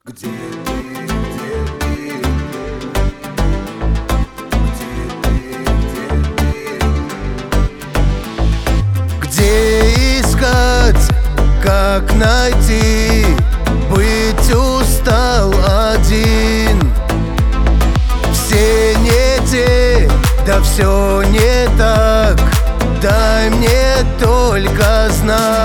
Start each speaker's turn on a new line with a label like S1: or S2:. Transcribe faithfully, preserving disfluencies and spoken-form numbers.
S1: Где ты, где ты? Где ты, где ты? Где искать, как найти? Быть устал один. Все не те, да все не так. Дай мне только знать.